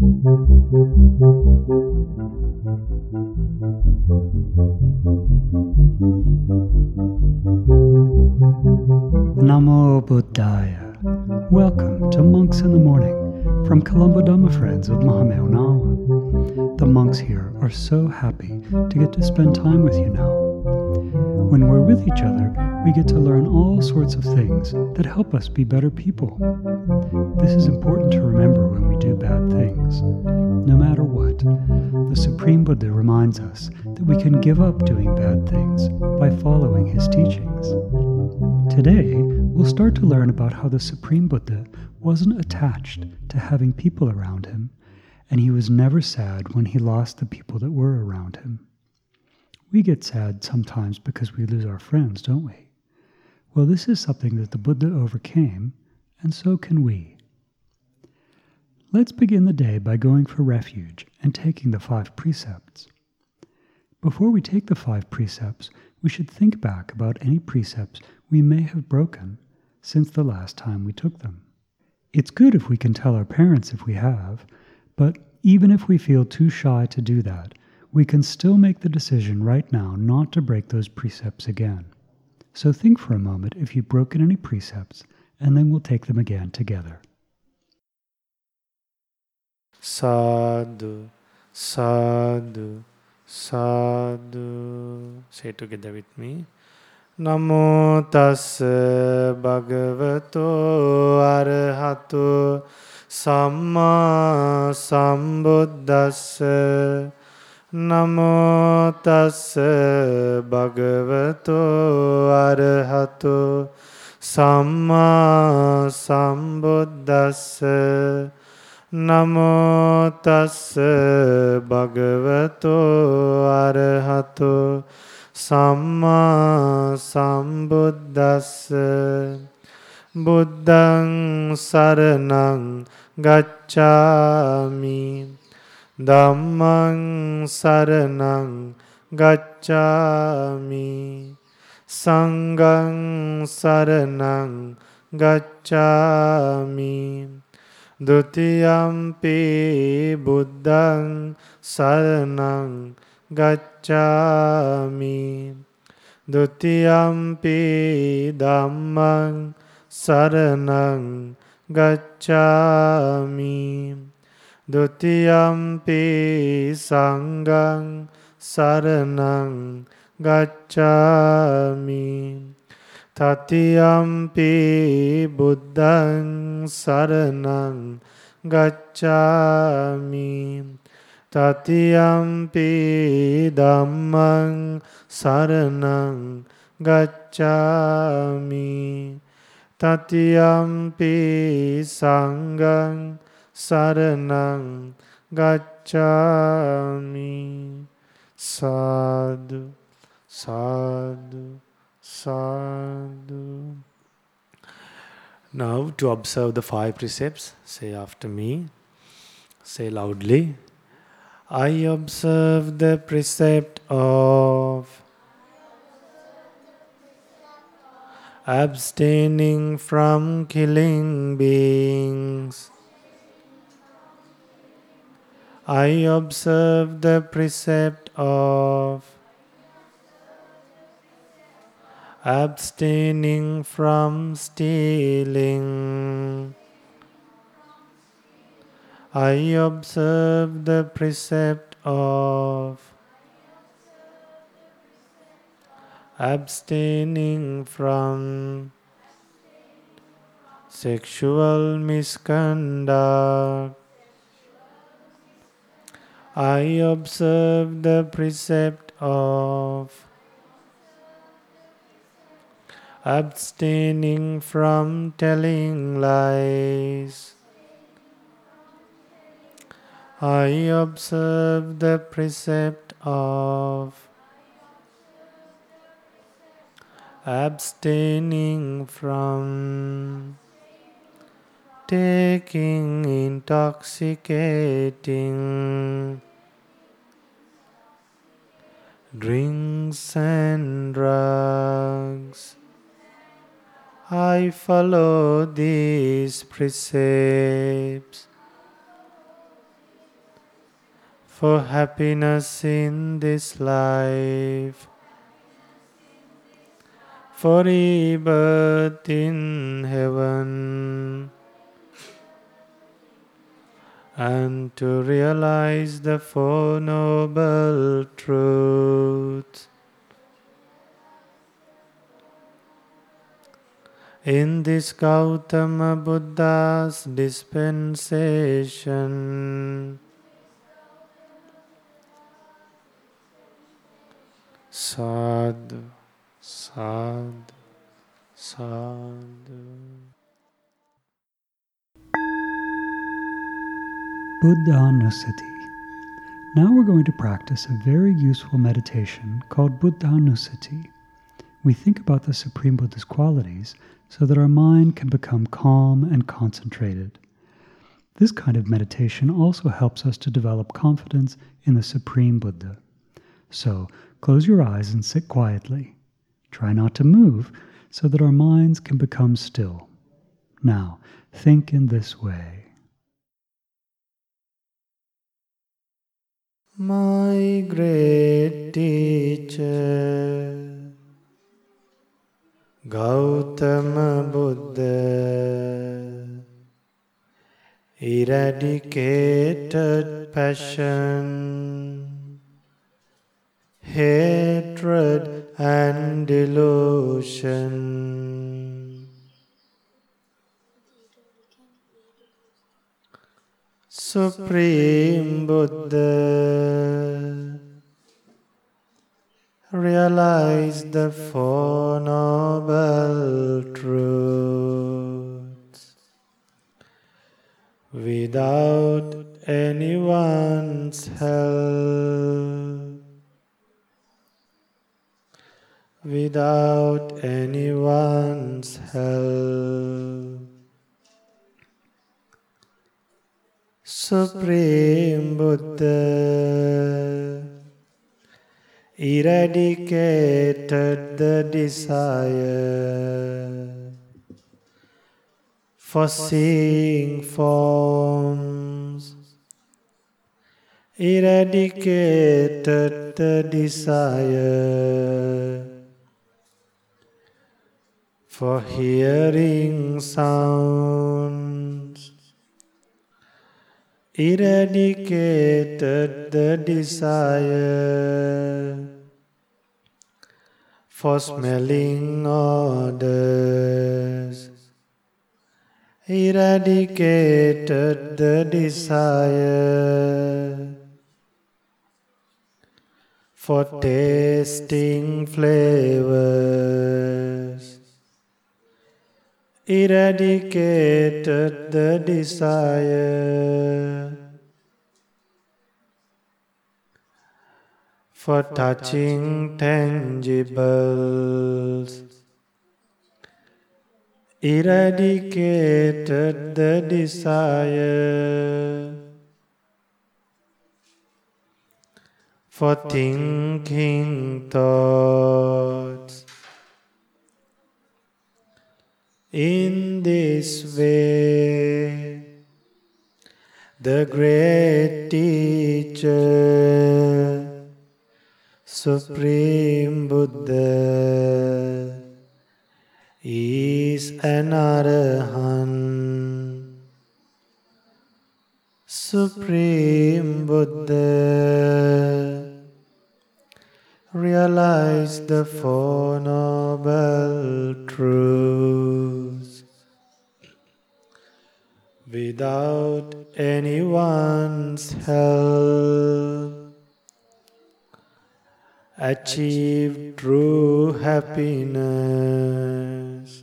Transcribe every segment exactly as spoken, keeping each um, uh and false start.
Namo Buddhaya. Welcome to Monks in the Morning from Colombo Dhamma Friends of Mahameo Nawa. The monks here are so happy to get to spend time with you now. When we're with each other, we get to learn all sorts of things that help us be better people. This is important to remember when we do bad things. No matter what, the Supreme Buddha reminds us that we can give up doing bad things by following his teachings. Today, we'll start to learn about how the Supreme Buddha wasn't attached to having people around him, and he was never sad when he lost the people that were around him. We get sad sometimes because we lose our friends, don't we? Well, this is something that the Buddha overcame, and so can we. Let's begin the day by going for refuge and taking the five precepts. Before we take the five precepts, we should think back about any precepts we may have broken since the last time we took them. It's good if we can tell our parents if we have, but even if we feel too shy to do that, we can still make the decision right now not to break those precepts again. So think for a moment if you've broken any precepts, and then we'll take them again together. Sadhu, sadhu, sadhu. Say it together with me. Namo tassa bhagavato arahato samma sambuddhassa. Namo tassa bhagavato arahato samma sambuddhassa. Namo tassa bhagavato arahato samma sambuddhassa. Buddhaṃ saranam gacchāmi. Dhammaṃ saranam gacchāmi. Sanghaṃ saranam gacchāmi. Dutiyampi buddhaṃ saranam gacchāmi. Dutiyampi dhammaṃ saranam gacchāmi. Dutiyampi sanghaṃ saranam gacchāmi. Tatiyampi buddhaṃ saranam gacchāmi. Tatiyampi dhammaṃ saranam gacchāmi. Tatiyampi sanghaṃ saranam gacchāmi. Sadhu, sadhu, sadhu. Now to observe the five precepts, say after me. Say loudly. I observe the precept of abstaining from killing beings. I observe the precept of abstaining from stealing. I observe the precept of abstaining from sexual misconduct. I observe the precept of abstaining from telling lies. I observe the precept of abstaining from taking intoxicating drinks and drugs. I follow these precepts. for happiness in this life, for rebirth in heaven, and to realize the Four Noble Truths. In this Gautama Buddha's dispensation, sadhu, sadhu, sadhu. Buddhanusati. Now we're going to practice a very useful meditation called Buddhanusati. We think about the Supreme Buddha's qualities so that our mind can become calm and concentrated. This kind of meditation also helps us to develop confidence in the Supreme Buddha. So, close your eyes and sit quietly. Try not to move so that our minds can become still. Now, think in this way. My great teacher, Gautama Buddha, eradicated passion, hatred and delusion. Supreme Buddha, realize the Four Noble Truths without anyone's help, without anyone's help. Supreme Buddha eradicated the desire for seeing forms, eradicated the desire for hearing sounds, eradicated the desire for smelling odors, eradicated the desire for tasting flavors, eradicated the desire for touching tangibles, eradicated the desire for thinking thoughts. In this way, the great teacher, Supreme Buddha, is an Arahant. Supreme Buddha, realize the Four Noble Truths without anyone's help. Achieve true happiness.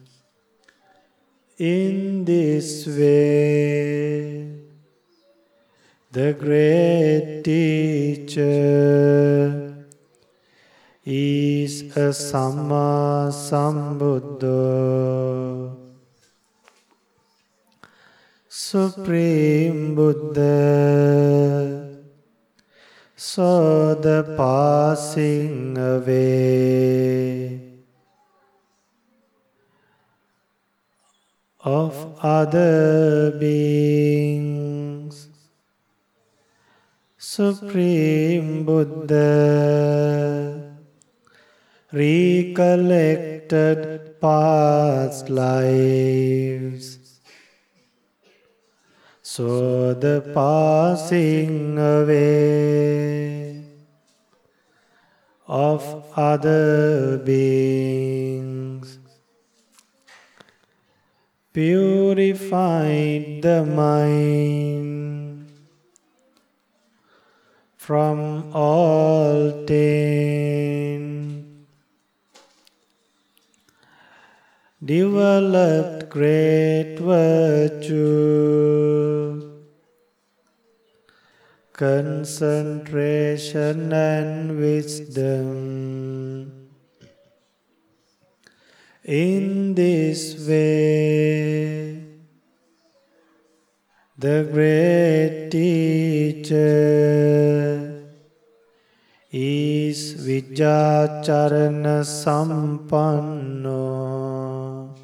In this way, the great teacher is a Samma Sambuddha, Supreme Buddha, saw the passing away of other beings, Supreme Buddha, recollected past lives, saw the passing away of other beings, purified the mind from all taint, developed great virtue, concentration and wisdom. In this way, the great teacher is Vijjacharana Sampanno.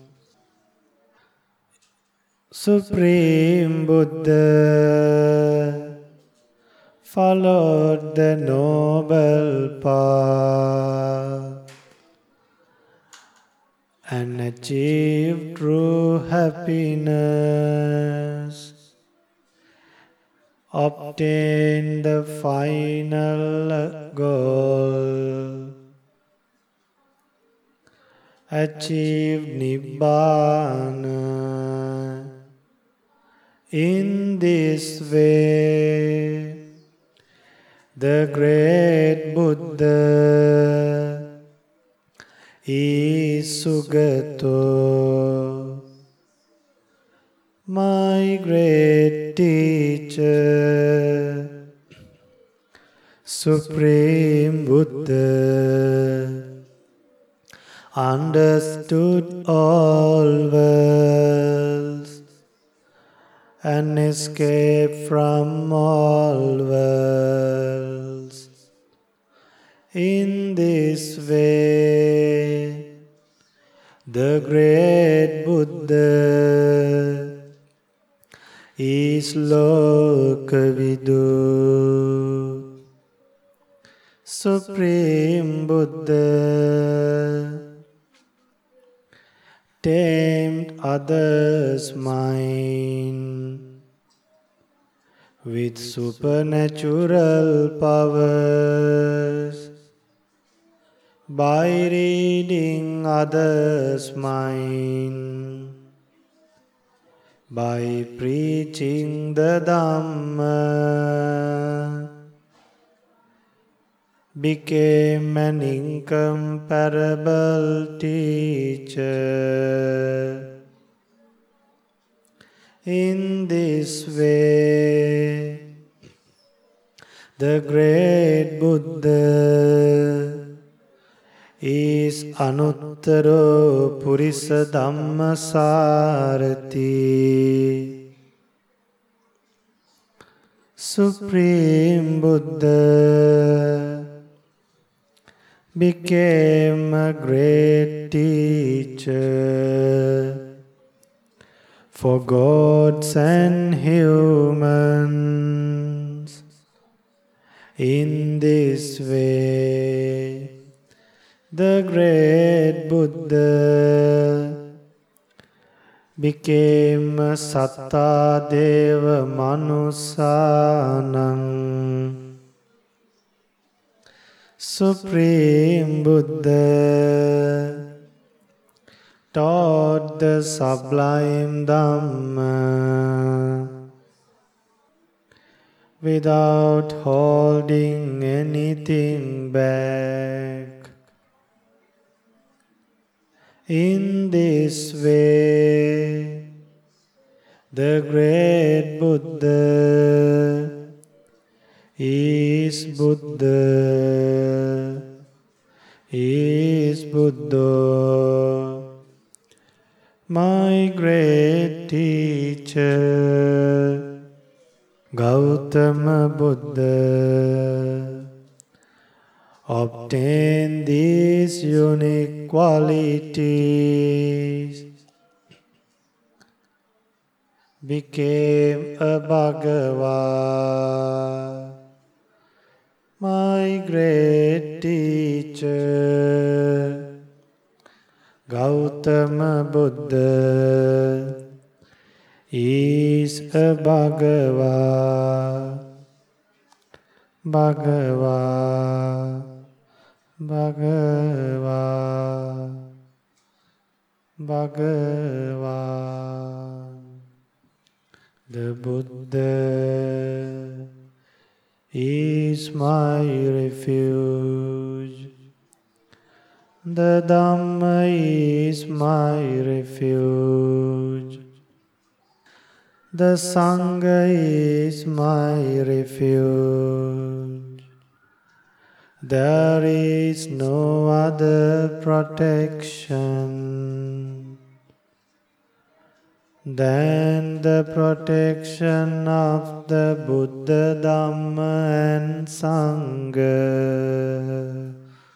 Supreme Buddha followed the noble path and achieved true happiness, obtained the final goal, achieved Nibbana. In this way, the great Buddha is Sugato, my great teacher, Supreme Buddha, understood all worlds and escaped from all worlds. In this way, the great Buddha is Lokavidu, Supreme Buddha, tamed others' mind with supernatural powers by reading others' mind, by preaching the Dhamma, became an incomparable teacher. In this way, the great Buddha is Anuttaro Purisa Dhammasarati, Supreme Buddha became a great teacher for gods and humans. In this way, the great Buddha became a Satta Deva Manusanam, Supreme Buddha taught the sublime Dhamma without holding anything back. In this way, the great Buddha is Buddha, is Buddha, my great teacher, Gautama Buddha, obtained these unique qualities, became a Bhagava, great teacher, Gautama Buddha, is a Bhagava, Bhagava, Bhagava, Bhagava. The Buddha is my refuge. The Dhamma is my refuge. The Sangha is my refuge. There is no other protection than the protection of the Buddha, Dhamma and Sangha.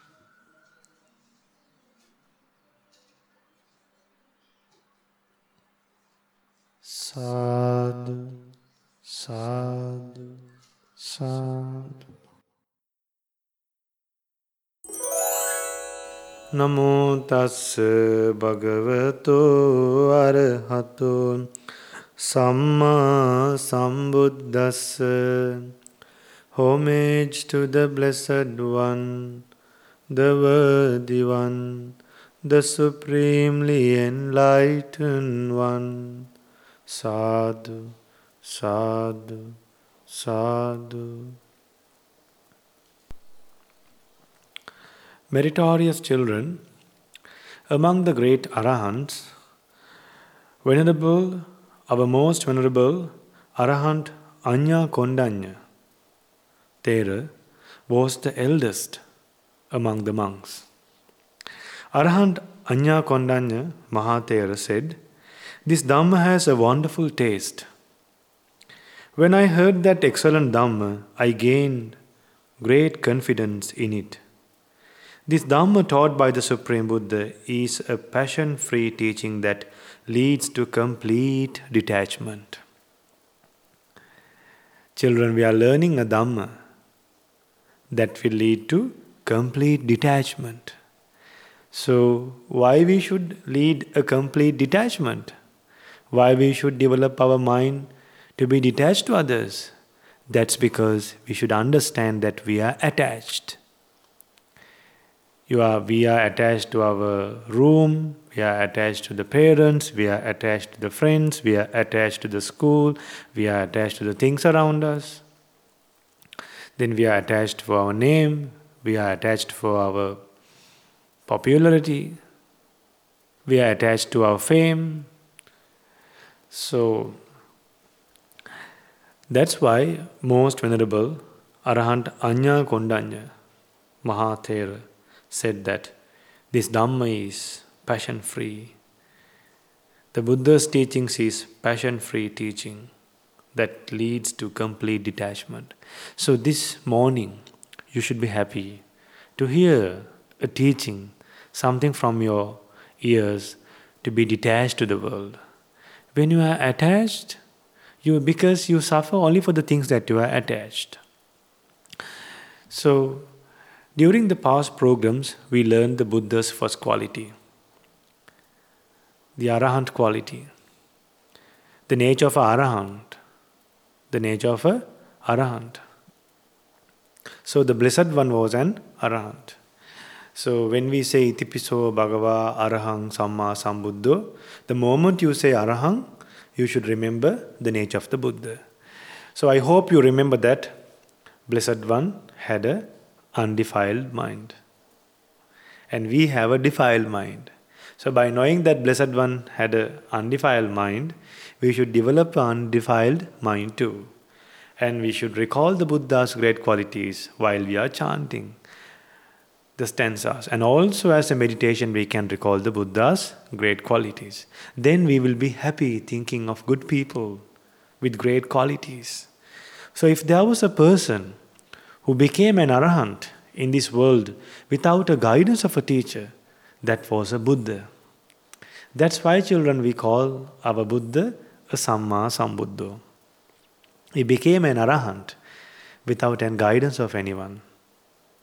Sadhu, sadhu, sadhu. Namo tassa bhagavato arahato samma sambuddhassa. Homage to the Blessed One, the Worthy One, the Supremely Enlightened One. Sadhu, sadhu, sadhu. Meritorious children, among the great Arahants, Venerable, our most Venerable Arahant Anya Kondanya Thera was the eldest among the monks. Arahant Anya Kondanya Mahathera said, "This Dhamma has a wonderful taste. When I heard that excellent Dhamma, I gained great confidence in it. This Dhamma taught by the Supreme Buddha is a passion-free teaching that leads to complete detachment." Children, we are learning a Dhamma that will lead to complete detachment. So, why we should lead a complete detachment? Why we should develop our mind to be detached to others? That's because we should understand that we are attached. You are, we are attached to our room, we are attached to the parents, we are attached to the friends, we are attached to the school, we are attached to the things around us. Then we are attached for our name, we are attached for our popularity, we are attached to our fame. So, that's why most Venerable Arahant Anya Kondanya Mahathera said that this Dhamma is passion-free. The Buddha's teachings is passion-free teaching that leads to complete detachment. So this morning, you should be happy to hear a teaching, something from your ears, to be detached to the world. When you are attached, you because you suffer only for the things that you are attached. So, during the past programs, we learned the Buddha's first quality, the Arahant quality, the nature of an Arahant, the nature of an Arahant. So the Blessed One was an Arahant. So when we say Itipiso Bhagava Arahang Samma Sambuddho, the moment you say Arahang, you should remember the nature of the Buddha. So I hope you remember that Blessed One had a undefiled mind. And we have a defiled mind. So by knowing that Blessed One had an undefiled mind, we should develop an undefiled mind too. And we should recall the Buddha's great qualities while we are chanting the stanzas. And also as a meditation we can recall the Buddha's great qualities. Then we will be happy thinking of good people with great qualities. So if there was a person who became an Arahant in this world without a guidance of a teacher, that was a Buddha. That's why, children, we call our Buddha a Samma Sambuddho. He became an Arahant without any guidance of anyone.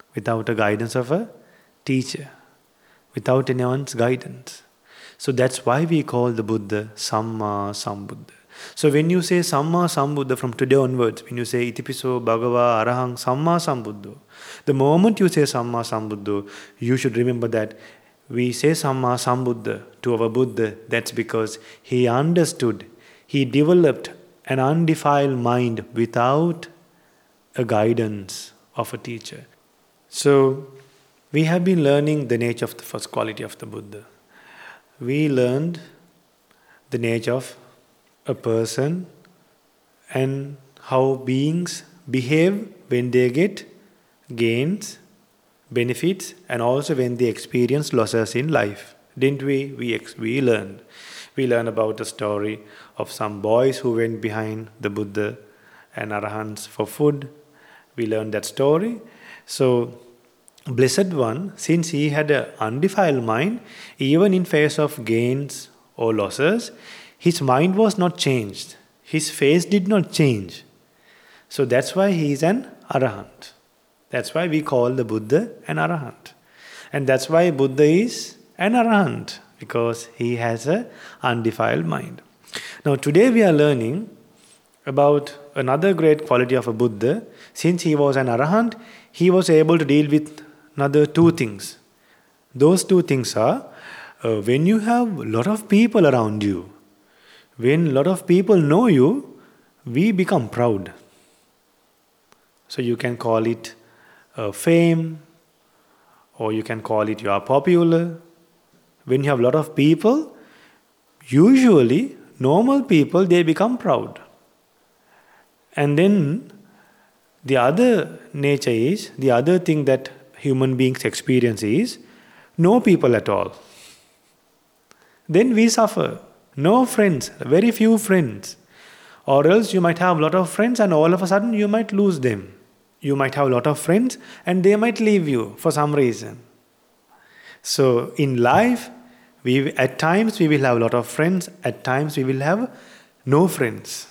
without a guidance of a teacher, without anyone's guidance. So that's why we call the Buddha Samma Sambuddha. So when you say Samma Sambuddha from today onwards, when you say Itipiso Bhagava Arahang Samma Sambuddho, the moment you say Samma Sambuddho, you should remember that we say Samma Sambuddha to our Buddha. That's because he understood, he developed an undefiled mind without a guidance of a teacher. So we have been learning the nature of the first quality of the Buddha. We learned the nature of a person and how beings behave when they get gains, benefits, and also when they experience losses in life. Didn't we? We, ex- we learned. We learned about the story of some boys who went behind the Buddha and Arahants for food. We learned that story. So, Blessed One, since he had an undefiled mind, even in face of gains or losses, his mind was not changed. His face did not change. So that's why he is an Arahant. That's why we call the Buddha an Arahant. And that's why Buddha is an Arahant, because he has an undefiled mind. Now today we are learning about another great quality of a Buddha. Since he was an Arahant, he was able to deal with another two things. Those two things are, uh, when you have a lot of people around you, when a lot of people know you, we become proud. So you can call it uh, fame, or you can call it you are popular. When you have a lot of people, usually normal people, they become proud. And then the other nature is, the other thing that human beings experience is, no people at all. Then we suffer. No friends, very few friends. Or else you might have a lot of friends and all of a sudden you might lose them. You might have a lot of friends and they might leave you for some reason. So in life, we at times we will have a lot of friends, at times we will have no friends.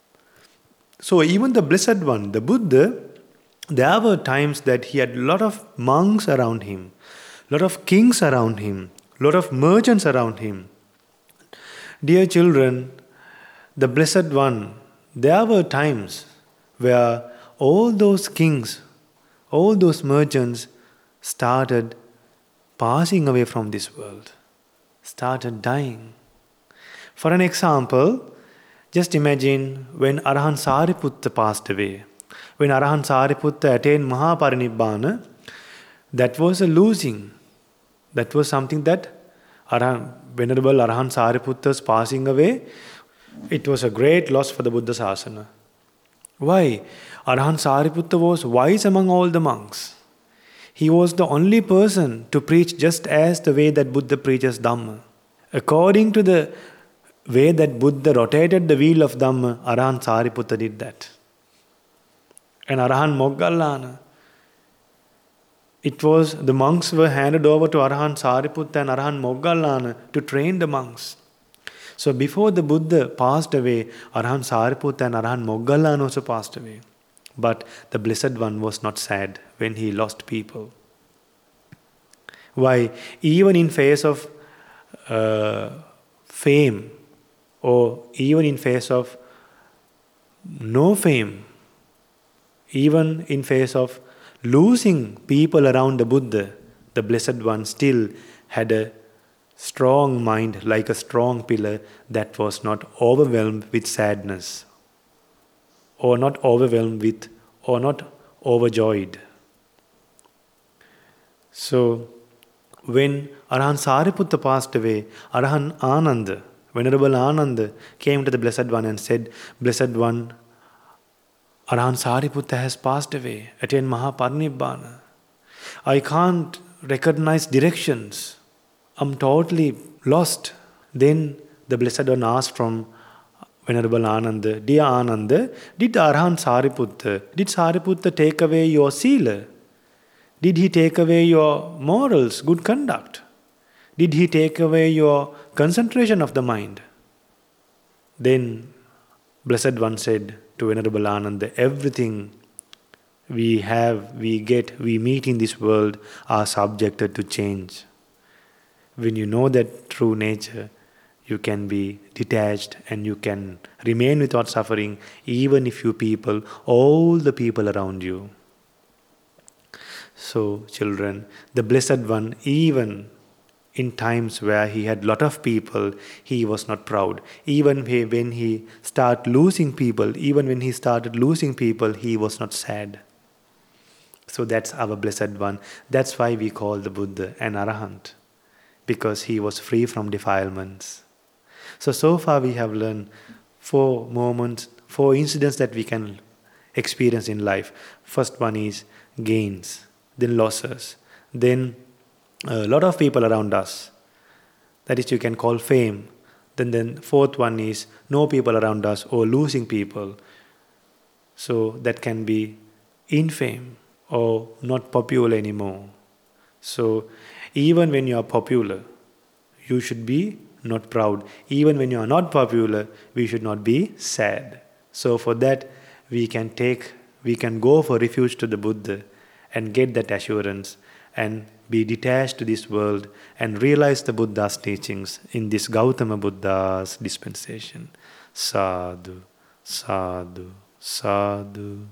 So even the Blessed One, the Buddha, there were times that he had a lot of monks around him, a lot of kings around him, a lot of merchants around him. Dear children, the Blessed One, there were times where all those kings, all those merchants started passing away from this world, started dying. For an example, just imagine when Arahant Sariputta passed away. When Arahant Sariputta attained Mahaparinibbana, that was a losing. That was something that Arahant, Venerable Arahant Sariputta's passing away, it was a great loss for the Buddha Sasana. Why? Arahant Sariputta was wise among all the monks. He was the only person to preach just as the way that Buddha preaches Dhamma. According to the way that Buddha rotated the wheel of Dhamma, Arahant Sariputta did that. And Arahant Moggallana, it was the monks were handed over to Arahant Sariputta and Arahant Moggallana to train the monks. So before the Buddha passed away, Arahant Sariputta and Arahant Moggallana also passed away. But the Blessed One was not sad when he lost people. Why? Even in face of uh, fame, or even in face of no fame, even in face of losing people around the Buddha, the Blessed One still had a strong mind, like a strong pillar that was not overwhelmed with sadness, or not overwhelmed with, or not overjoyed. So, when Arahant Sariputta passed away, Arahant Ananda, Venerable Ananda, came to the Blessed One and said, Blessed One, Arahant Sariputta has passed away, attained Mahaparinibbana. I can't recognize directions. I'm totally lost. Then the Blessed One asked from Venerable Ananda, Dear Ananda, did Arahant Sariputta, did Sariputta take away your sila? Did he take away your morals, good conduct? Did he take away your concentration of the mind? Then Blessed One said to Venerable Ananda, everything we have, we get, we meet in this world are subjected to change. When you know that true nature, you can be detached and you can remain without suffering, even if you people, all the people around you. So, children, the Blessed One, even in times where he had lot of people, he was not proud. Even when he started losing people, even when he started losing people, he was not sad. So that's our Blessed One. That's why we call the Buddha an Arahant, because he was free from defilements. So, so far we have learned four moments, four incidents that we can experience in life. First one is gains, then losses, then a lot of people around us. That is, you can call fame. Then the fourth one is no people around us or losing people. So that can be infame or not popular anymore. So even when you are popular, you should be not proud. Even when you are not popular, we should not be sad. So for that, we can take, we can go for refuge to the Buddha and get that assurance and be detached to this world and realize the Buddha's teachings in this Gautama Buddha's dispensation. Sadhu, sadhu, sadhu.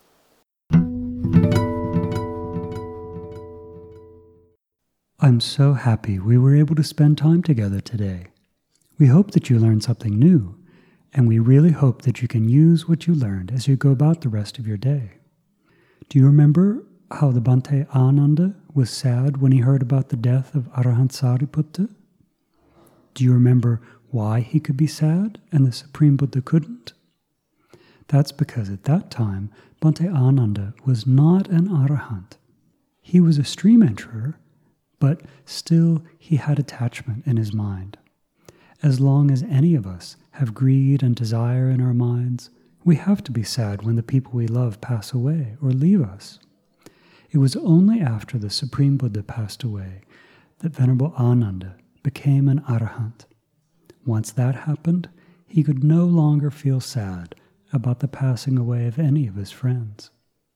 I'm so happy we were able to spend time together today. We hope that you learned something new, and we really hope that you can use what you learned as you go about the rest of your day. Do you remember how the Bhante Ananda was sad when he heard about the death of Arahant Sariputta? Do you remember why he could be sad and the Supreme Buddha couldn't? That's because at that time, Bhante Ananda was not an Arahant. He was a stream enterer, but still he had attachment in his mind. As long as any of us have greed and desire in our minds, we have to be sad when the people we love pass away or leave us. It was only after the Supreme Buddha passed away that Venerable Ananda became an Arahant. Once that happened, he could no longer feel sad about the passing away of any of his friends.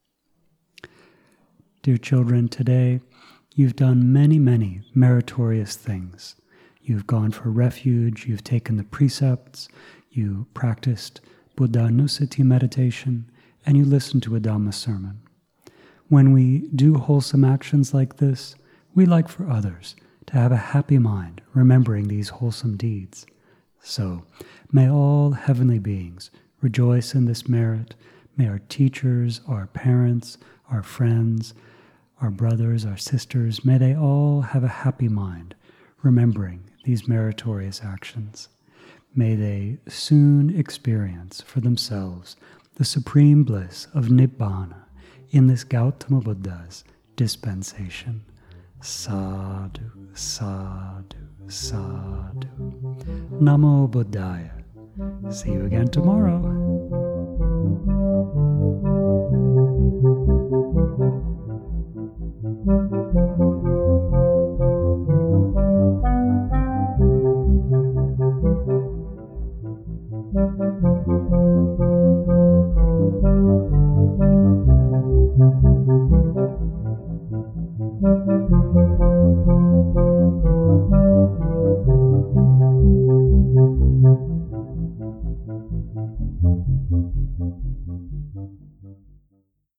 Dear children, today you've done many, many meritorious things. You've gone for refuge, you've taken the precepts, you practiced Buddhanusati meditation, and you listened to a Dhamma sermon. When we do wholesome actions like this, we like for others to have a happy mind remembering these wholesome deeds. So, may all heavenly beings rejoice in this merit. May our teachers, our parents, our friends, our brothers, our sisters, may they all have a happy mind remembering these meritorious actions. May they soon experience for themselves the supreme bliss of Nibbana in this Gautama Buddha's dispensation. Sadhu, sadhu, sadhu. Namo Buddhaya. See you again tomorrow.